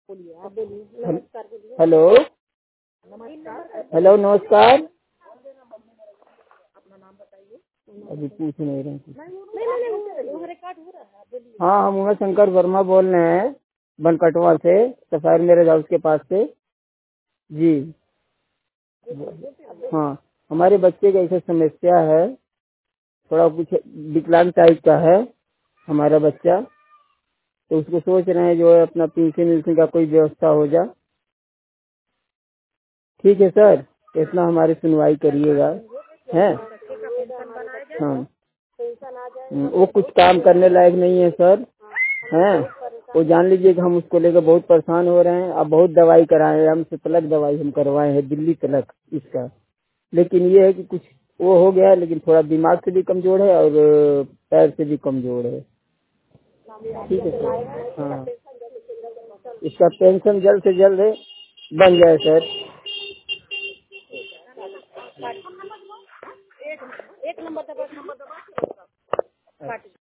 Hello hello नमस्कार। अभी पूछ नहीं रहे हैं। हाँ, हम उमा शंकर वर्मा बोल रहे हैं बनकटवा से, सफायर मैरिज हाउस के पास से। जी हाँ, हमारे बच्चे की ऐसे समस्या है, थोड़ा कुछ विकलांग टाइप का है हमारा बच्चा, तो उसको सोच रहे हैं जो है अपना पेंशन वेंशन का कोई व्यवस्था हो जाए। ठीक है सर, इतना हमारी सुनवाई करिएगा। है हाँ, वो कुछ काम करने लायक नहीं है सर। हैं, वो जान लीजिए कि हम उसको लेकर बहुत परेशान हो रहे हैं। अब बहुत दवाई कराए हैं, हमसे तलक दवाई हम करवाए हैं, दिल्ली तलक इसका, लेकिन ये है कि कुछ वो हो गया है, लेकिन थोड़ा दिमाग से भी कमजोर है और पैर से भी कमजोर है। ठीक है सर। हाँ, इसका पेंशन जल्द से जल्द बन जाए सर। एक नंबर